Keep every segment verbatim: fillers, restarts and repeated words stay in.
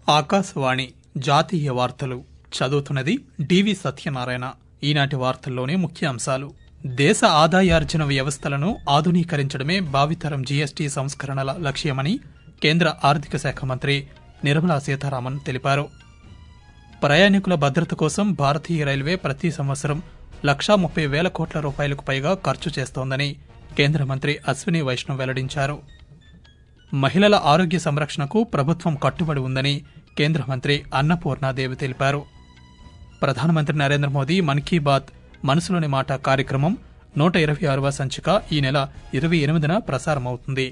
ఆకాశవాణి జాతీయ వార్తలు చదువుతున్నది డివి సత్యనారాయణ. ఈనాటి వార్తల్లోని ముఖ్యాంశాలు: దేశ ఆదాయార్జన వ్యవస్థలను ఆధునీకరించడమే భావితరం జీఎస్టీ సంస్కరణల లక్ష్యమని కేంద్ర ఆర్థిక శాఖ మంత్రి నిర్మలా సీతారామన్ తెలిపారు. ప్రయాణికుల భద్రత కోసం భారతీయ రైల్వే ప్రతి సంవత్సరం లక్షా ముప్పై వేల కోట్ల రూపాయలకు పైగా ఖర్చు చేస్తోందని కేంద్ర మంత్రి అశ్విని వైష్ణవ్ వెల్లడించారు. మహిళల ఆరోగ్య సంరక్షణకు ప్రభుత్వం కట్టుబడి ఉందని కేంద్ర మంత్రి అన్నపూర్ణాదేవి తెలిపారు. ప్రధానమంత్రి నరేంద్ర మోదీ మన్ కీ బాత్ మనసులోని మాట కార్యక్రమం నూట ఇరవై ఆరవ సంచిక ఈ నెల ఇరవై ఎనిమిదిన ప్రసారమవుతుంది.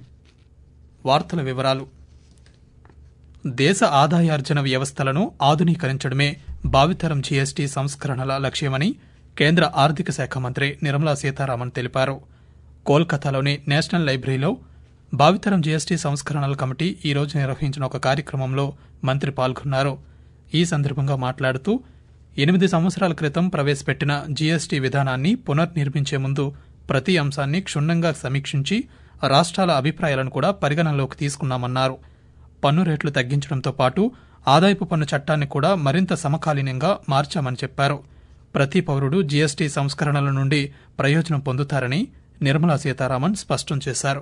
వార్తల వివరాలు: దేశ ఆదాయార్జన వ్యవస్థలను ఆధునీకరించడమే భావితరం జీఎస్టీ సంస్కరణల లక్ష్యమని కేంద్ర ఆర్థిక శాఖ మంత్రి నిర్మలా సీతారామన్ తెలిపారు. కోల్కతాలోని నేషనల్ లైబ్రరీలో భావితరం జీఎస్టీ సంస్కరణల కమిటీ ఈ రోజు నిర్వహించిన ఒక కార్యక్రమంలో మంత్రి పాల్గొన్నారు. ఈ సందర్భంగా మాట్లాడుతూ ఎనిమిది సంవత్సరాల క్రితం ప్రవేశపెట్టిన జీఎస్టీ విధానాన్ని పునర్నిర్మించే ముందు ప్రతి అంశాన్ని క్షుణ్ణంగా సమీక్షించి రాష్ట్రాల అభిప్రాయాలను కూడా పరిగణనలోకి తీసుకున్నామన్నారు. పన్ను రేట్లు తగ్గించడంతో పాటు ఆదాయపు పన్ను చట్టాన్ని కూడా మరింత సమకాలీనంగా మార్చామని చెప్పారు. ప్రతి పౌరుడు జీఎస్టీ సంస్కరణల నుండి ప్రయోజనం పొందుతారని నిర్మలా సీతారామన్ స్పష్టం చేశారు.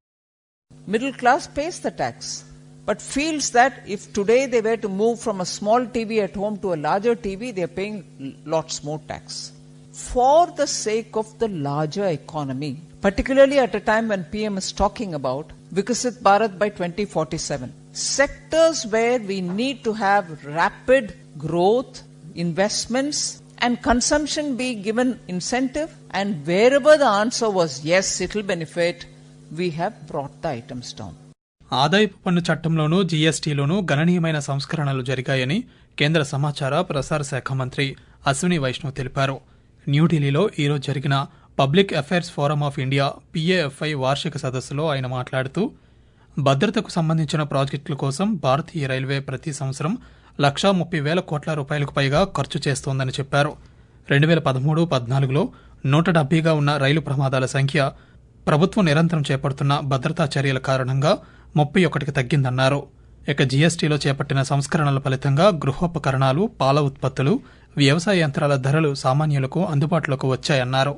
Middle class pays the tax, but feels that if today they were to move from a small T V at home to a larger T V, they are paying lots more tax. For the sake of the larger economy, particularly at a time when P M is talking about Viksit Bharat by twenty forty-seven, sectors where we need to have rapid growth, investments, and consumption be given incentive, and wherever the answer was yes, it will benefit, we have brought the items down. ఆదాయపు పన్ను చట్టంలోనూ జీఎస్టీలోనూ గణనీయమైన సంస్కరణలు జరిగాయని కేంద్ర సమాచార ప్రసార శాఖ మంత్రి అశ్విని వైష్ణవ్ తెలిపారు. న్యూఢిల్లీలో ఈరోజు జరిగిన public affairs forum of India PAFI వార్షిక సదస్సులో ఆయన మాట్లాడుతూ భద్రతకు సంబంధించిన ప్రాజెక్టుల కోసం భారతీయ రైల్వే ప్రతి సంవత్సరం లక్షా ముప్పై వేల కోట్ల రూపాయలకు పైగా ఖర్చు చేస్తోందని చెప్పారు. రెండు వేల పదమూడు పద్నాలుగులో నూట డెబ్బైగా ఉన్న రైలు ప్రమాదాల సంఖ్య ప్రభుత్వం నిరంతరం చేపడుతున్న భద్రతా చర్యల కారణంగా ముప్పై ఒకటికి తగ్గిందన్నారు. ఇక జీఎస్టీలో చేపట్టిన సంస్కరణల ఫలితంగా గృహోపకరణాలు, పాల ఉత్పత్తులు, వ్యవసాయ యంత్రాల ధరలు సామాన్యులకు అందుబాటులోకి వచ్చాయన్నారు.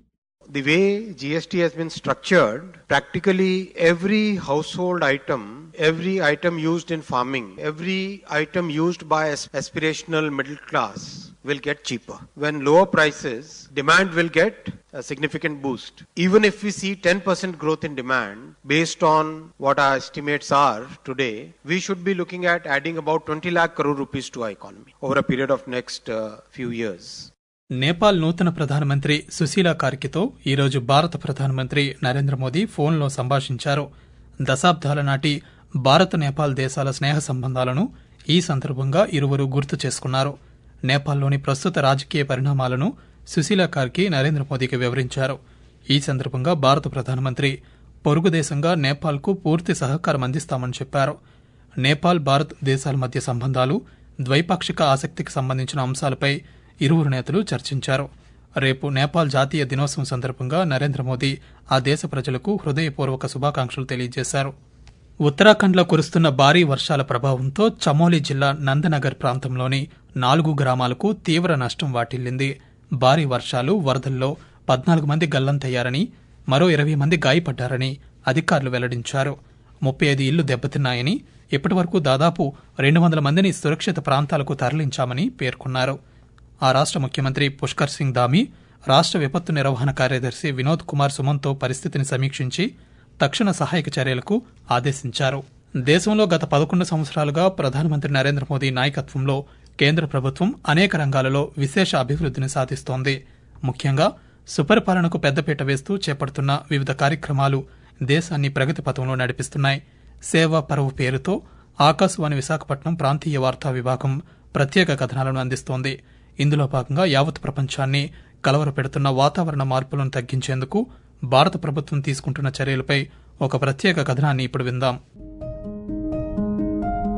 The way G S T has been structured, practically every household item, every item used in farming, every item used by aspirational middle class will get cheaper. When lower prices, demand will get a significant boost. Even if we see ten percent growth in demand, based on what our estimates are today, we should be looking at adding about twenty lakh crore rupees to our economy over a period of next uh, few years. Nepal నూతన ప్రధానమంత్రి సుశీలా కార్కితో ఈరోజు భారత ప్రధానమంత్రి నరేంద్ర మోదీ ఫోన్లో సంభాషించారు. దశాబ్దాల నాటి భారత్ నేపాల్ దేశాల స్నేహ సంబంధాలను ఈ సందర్భంగా ఇరువురు గుర్తు చేసుకున్నారు. నేపాల్లోని ప్రస్తుత రాజకీయ పరిణామాలను సుశీలా కార్కి నరేంద్ర మోదీకి వివరించారు. ఈ సందర్భంగా భారత ప్రధానమంత్రి పొరుగు దేశంగా నేపాల్కు పూర్తి సహకారం అందిస్తామని చెప్పారు. నేపాల్ భారత్ దేశాల మధ్య సంబంధాలు, ద్వైపాక్షిక ఆసక్తికి సంబంధించిన అంశాలపై ఇరువురు నేతలు చర్చించారు. రేపు నేపాల్ జాతీయ దినోత్సవం సందర్భంగా నరేంద్ర మోదీ ఆ దేశ ప్రజలకు హృదయపూర్వక శుభాకాంక్షలు తెలియజేశారు. ఉత్తరాఖండ్లో కురుస్తున్న భారీ వర్షాల ప్రభావంతో చమోలి జిల్లా నందనగర్ ప్రాంతంలోని నాలుగు గ్రామాలకు తీవ్ర నష్టం వాటిల్లింది. భారీ వర్షాలు, వరదల్లో పద్నాలుగు మంది గల్లంతయ్యారని, మరో ఇరవై మంది గాయపడ్డారని అధికారులు వెల్లడించారు. ముప్పై ఐదు ఇళ్లు దెబ్బతిన్నాయని, ఇప్పటివరకు దాదాపు రెండు వందల మందిని సురక్షిత ప్రాంతాలకు తరలించామని పేర్కొన్నారు. ఆ రాష్ట ముఖ్యమంత్రి పుష్కర్ సింగ్ ధామీ, రాష్ట విపత్తు నిర్వహణ కార్యదర్శి వినోద్ కుమార్ సుమన్తో పరిస్థితిని సమీక్షించి తక్షణ సహాయక చర్యలకు ఆదేశించారు. దేశంలో గత పదకొండు సంవత్సరాలుగా ప్రధానమంత్రి నరేంద్ర మోదీ నాయకత్వంలో కేంద్ర ప్రభుత్వం అనేక రంగాలలో విశేష అభివృద్ధిని సాధిస్తోంది. ముఖ్యంగా సుపరిపాలనకు పెద్దపీట వేస్తూ చేపడుతున్న వివిధ కార్యక్రమాలు దేశాన్ని ప్రగతి పథంలో నడిపిస్తున్నాయి. సేవా పర్వ్ పేరుతో ఆకాశవాణి విశాఖపట్నం ప్రాంతీయ వార్తా విభాగం ప్రత్యేక కథనాలను అందిస్తోంది. ఇందులో భాగంగా యావత్ ప్రపంచాన్ని కలవరపెడుతున్న వాతావరణ మార్పులను తగ్గించేందుకు భారత ప్రభుత్వం తీసుకుంటున్న చర్యలపై ఒక ప్రత్యేక కథనాన్ని ఇప్పుడు విందాం.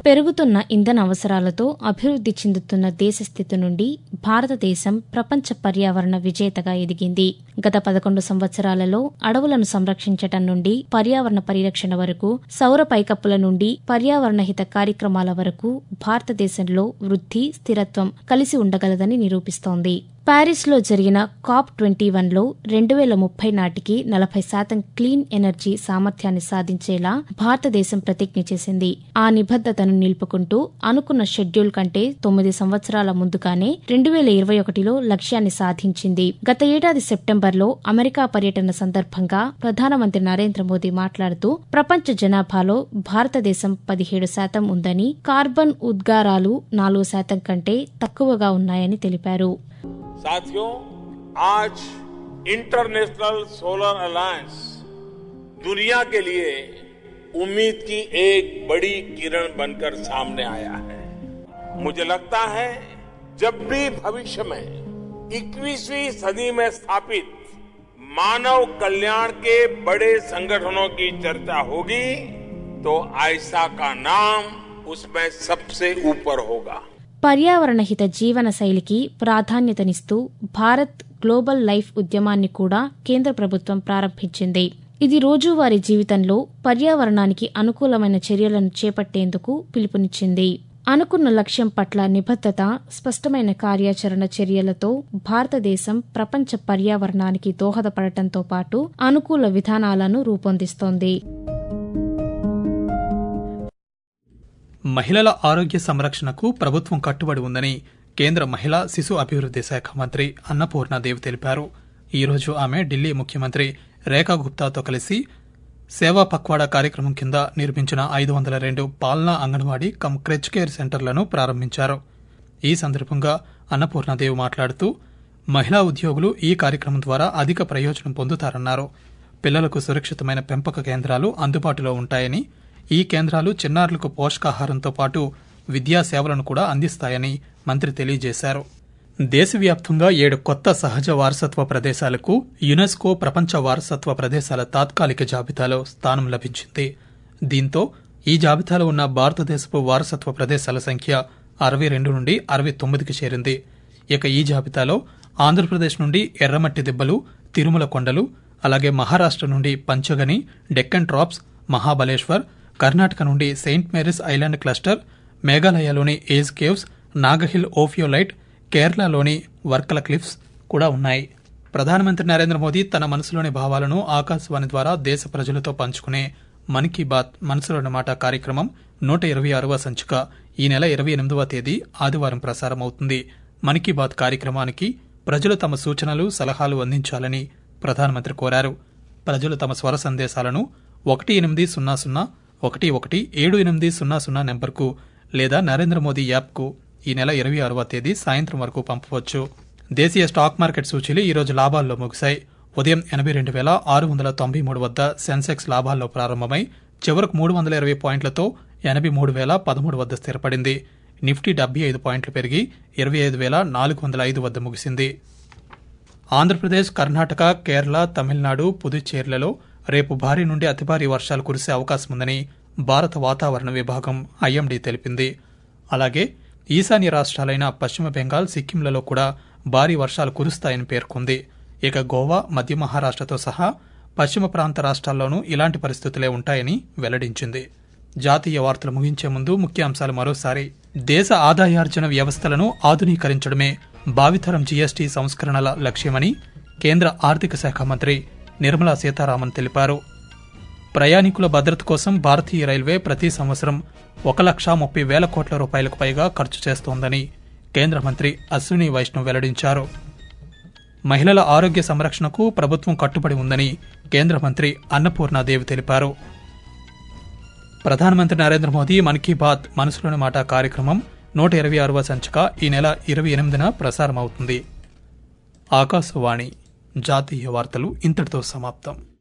పెరుగుతున్న ఇంధన అవసరాలతో అభివృద్ది చెందుతున్న దేశ స్థితి నుండి భారతదేశం ప్రపంచ పర్యావరణ విజేతగా ఎదిగింది. గత పదకొండు సంవత్సరాలలో అడవులను సంరక్షించటం నుండి పర్యావరణ పరిరక్షణ వరకు, సౌర పైకప్పుల నుండి పర్యావరణ హిత కార్యక్రమాల వరకు భారతదేశంలో వృద్ధి, స్థిరత్వం కలిసి ఉండగలదని నిరూపిస్తోంది. ప్యారిస్లో జరిగిన కాప్ ట్వంటీ వన్లో రెండు వేల ముప్పై నాటికి నలభై శాతం క్లీన్ ఎనర్జీ సామర్థ్యాన్ని సాధించేలా భారతదేశం ప్రతిజ్ఞ చేసింది. ఆ నిబద్ధతను నిలుపుకుంటూ అనుకున్న షెడ్యూల్ కంటే తొమ్మిది సంవత్సరాల ముందుగానే రెండు వేల ఇరవై ఒకటిలో లక్ష్యాన్ని సాధించింది. గత ఏడాది సెప్టెంబర్లో అమెరికా పర్యటన సందర్భంగా ప్రధానమంత్రి నరేంద్ర మోదీ మాట్లాడుతూ ప్రపంచ జనాభాలో భారతదేశం పదిహేడు శాతం ఉందని, కార్బన్ ఉద్గారాలు నాలుగు శాతం కంటే తక్కువగా ఉన్నాయని తెలిపారు. साथियों, आज इंटरनेशनल सोलर अलायंस दुनिया के लिए उम्मीद की एक बड़ी किरण बनकर सामने आया है. मुझे लगता है जब भी भविष्य में इक्कीसवीं सदी में स्थापित मानव कल्याण के बड़े संगठनों की चर्चा होगी तो आयशा का नाम उसमें सबसे ऊपर होगा. పర్యావరణ హిత జీవన శైలికి ప్రాధాన్యతనిస్తూ భారత్ గ్లోబల్ లైఫ్ ఉద్యమాన్ని కూడా కేంద్ర ప్రభుత్వం ప్రారంభించింది. ఇది రోజువారీ జీవితంలో పర్యావరణానికి అనుకూలమైన చర్యలను చేపట్టేందుకు పిలుపునిచ్చింది. అనుకున్న లక్ష్యం పట్ల నిబద్ధత, స్పష్టమైన కార్యాచరణ చర్యలతో భారతదేశం ప్రపంచ పర్యావరణానికి దోహదపడటంతో పాటు అనుకూల విధానాలను రూపొందిస్తోంది. మహిళల ఆరోగ్య సంరక్షణకు ప్రభుత్వం కట్టుబడి ఉందని కేంద్ర మహిళా శిశు అభివృద్ది శాఖ మంత్రి అన్నపూర్ణాదేవి తెలిపారు. ఈరోజు ఆమె ఢిల్లీ ముఖ్యమంత్రి రేఖా గుప్తాతో కలిసి సేవా పక్వాడా కార్యక్రమం కింద నిర్మించిన ఐదు వందల రెండు పాలనా అంగన్వాడీ కమ్ క్రెచ్ కేర్ సెంటర్లను ప్రారంభించారు. ఈ సందర్భంగా అన్నపూర్ణాదేవి మాట్లాడుతూ మహిళా ఉద్యోగులు ఈ కార్యక్రమం ద్వారా అధిక ప్రయోజనం పొందుతారన్నారు. పిల్లలకు సురక్షితమైన పెంపక కేంద్రాలు అందుబాటులో ఉంటాయని, ఈ కేంద్రాలు చిన్నారులకు పోషకాహారంతో పాటు విద్యా సేవలను కూడా అందిస్తాయని మంత్రి తెలియజేశారు. దేశవ్యాప్తంగా ఏడు కొత్త సహజ వారసత్వ ప్రదేశాలకు యునెస్కో ప్రపంచ వారసత్వ ప్రదేశాల తాత్కాలిక జాబితాలో స్థానం లభించింది. దీంతో ఈ జాబితాలో ఉన్న భారతదేశపు వారసత్వ ప్రదేశాల సంఖ్య అరవై రెండు నుండి అరవై తొమ్మిదికి చేరింది. ఇక ఈ జాబితాలో ఆంధ్రప్రదేశ్ నుండి ఎర్రమట్టి దిబ్బలు, తిరుమల కొండలు, అలాగే మహారాష్ట్ర నుండి పంచగని, డెక్కన్ ట్రాప్స్, మహాబలేశ్వర్, కర్ణాటక నుండి సెయింట్ మేరీస్ ఐలాండ్ క్లస్టర్, మేఘాలయలోని ఏజ్ కేవ్స్, నాగహిల్ ఓఫియోలైట్, కేరళలోని వర్కల క్లిఫ్స్ కూడా ఉన్నాయి. ప్రధానమంత్రి నరేంద్ర మోదీ తన మనసులోని భావాలను ఆకాశవాణి ద్వారా దేశ ప్రజలతో పంచుకునే మన్ కీ బాత్ మనసులోని మాట కార్యక్రమం నూట ఇరవై ఆరవ సంచిక ఈ నెల ఇరవై ఎనిమిదవ తేదీ ఆదివారం ప్రసారమవుతుంది. మన్ కీ బాత్ కార్యక్రమానికి ప్రజలు తమ సూచనలు, సలహాలు అందించాలని ప్రధానమంత్రి కోరారు. ప్రజలు తమ స్వర సందేశాలను ఒకటి ఎనిమిది సున్నా సున్నా ఒకటి ఒకటి ఏడు ఎనిమిది సున్నా సున్నా నెంబర్కు లేదా నరేంద్ర మోదీ యాప్కు ఈ నెల ఇరవై ఆరవ తేదీ సాయంత్రం వరకు పంపవచ్చు. దేశీయ స్టాక్ మార్కెట్ సూచీలు ఈరోజు లాభాల్లో ముగిశాయి. ఉదయం ఎనభై రెండు వేల ఆరు వందల తొంభై మూడు వద్ద సెన్సెక్స్ లాభాల్లో ప్రారంభమై చివరకు మూడు వందల ఇరవై పాయింట్లతో ఎనభై మూడు వేల పదమూడు వద్ద స్థిరపడింది. నిఫ్టీ డెబ్బై ఐదు పాయింట్లు పెరిగి ఇరవై ఐదు వేల నాలుగు వందల ఐదు వద్ద ముగిసింది. ఆంధ్రప్రదేశ్, కర్ణాటక, కేరళ, తమిళనాడు, పుదుచ్చేరిలలో రేపు భారీ నుండి అతి భారీ వర్షాలు కురిసే అవకాశం ఉందని భారత వాతావరణ విభాగం ఐఎండీ తెలిపింది. అలాగే ఈశాన్య రాష్ట్రాలైన పశ్చిమ బెంగాల్, సిక్కింలలో కూడా భారీ వర్షాలు కురుస్తాయని పేర్కొంది. ఇక గోవా, మధ్య మహారాష్ట్రతో సహా పశ్చిమ ప్రాంత రాష్ట్రాల్లోనూ ఇలాంటి పరిస్థితులే ఉంటాయని వెల్లడించింది. జాతీయ వార్తలు ముగించే ముందు ముఖ్యాంశాలు మరోసారి. దేశ ఆదాయార్జన వ్యవస్థలను ఆధునీకరించడమే భావితరం జీఎస్టీ సంస్కరణల లక్ష్యమని కేంద్ర ఆర్థిక శాఖ మంత్రి నిర్మలా సీతారామన్ తెలిపారు. ప్రయాణికుల భద్రత కోసం భారతీయ రైల్వే ప్రతి సంవత్సరం ఒక లక్ష ముప్పై వేల కోట్ల రూపాయలకు పైగా ఖర్చు చేస్తోందని కేంద్ర మంత్రి అశ్విని వైష్ణవ్ వెల్లడించారు. మహిళల ఆరోగ్య సంరక్షణకు ప్రభుత్వం కట్టుబడి ఉందని కేంద్ర మంత్రి అన్నపూర్ణాదేవి తెలిపారు. ప్రధానమంత్రి నరేంద్ర మోదీ మన్ కీ బాత్ మనసులోని మాట కార్యక్రమం నూట ఇరవై ఆరవ సంచిక ఈ నెల ఇరవై ఎనిమిదిన ప్రసారమవుతుంది. ఆకాశవాణి జాతీయ వార్తలు ఇంతటితో సమాప్తం.